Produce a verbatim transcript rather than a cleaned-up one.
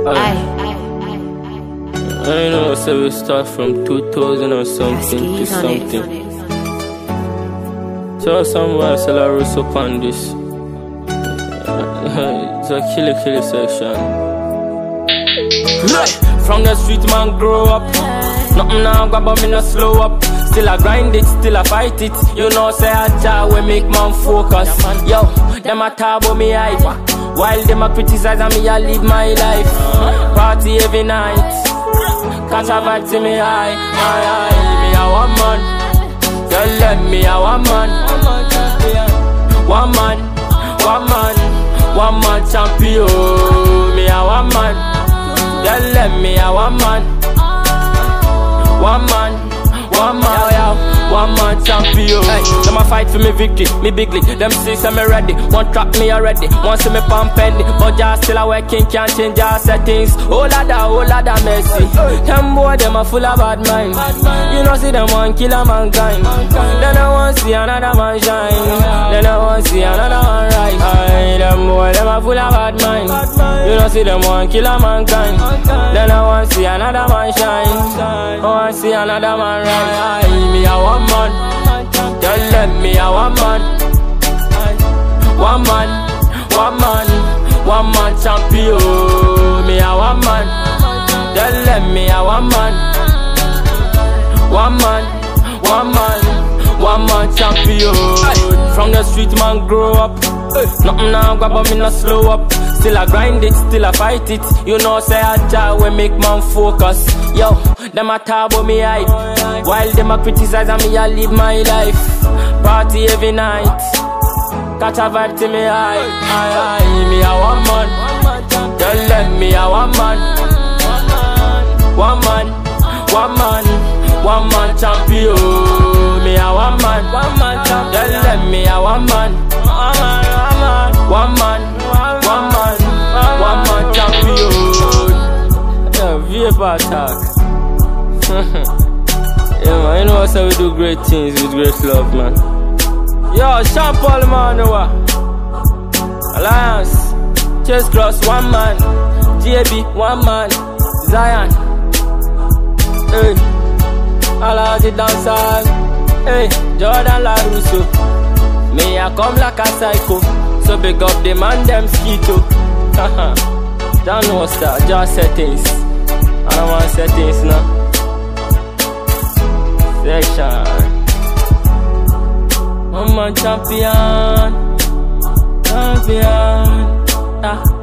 I know, so we start from two thousand or something to something. So somewhere sell a rush up on this. It's a killer killer section. From the street man grow up. Nothing now grab but me no slow up. Still I grind it, still I fight it. You know say I try we make man focus. Yo, them a talk about me hype, while them a criticize and me I live my life. Party every night, catch a vibe to me high, high, high. Me a one man, girl let me a one man. One man, one man, one man champion. Me a one man, girl let me a one man. One man, one man, yeah, one man champion. Hey, them a fight for me victory, me big league. Them say say me ready, one trap me already. One see me pump penny, but just still a working, can't change our settings. Oh lada, oh lada, Messi. Them boy them a full of bad mind. You know see them one killer mankind. Then I want see another man shine. Then I want see another man rise. Aye, them boy them a full of bad mind. You know see them one killer mankind. Then I want see another man shine. I want see another man rise. Aye, me a one man, don't let me a one man. One man, one man, one man champion. Me a one man, don't let me a one man. One man, one man, one man champion. From the street man grow up. Nothing now grab but me no slow up. Still I grind it, still I fight it. You know say I try we make man focus. Yo, them a talk about me hype, while them a criticize and me I live my life. Party every night, catch a vibe to me high, high, high. Me a one man, don't let me a one man. One man, one man, one man champion. Me a one man, don't let me a one man. One man, one man, one man champion. Yeah, vape attack. Yeah man, you know how we do great things with great love, man. Yo, Sean Paul man, Alliance, Chase Cross, one man, J B, one man, Zion. Hey, Alaji dancers. Hey, Jordan LaRusso. Me I come like a psycho, so big up the man them skeeto. Haha, don't know what's that, just settings. I don't want settings now. Section. One man champion, champion. Ah.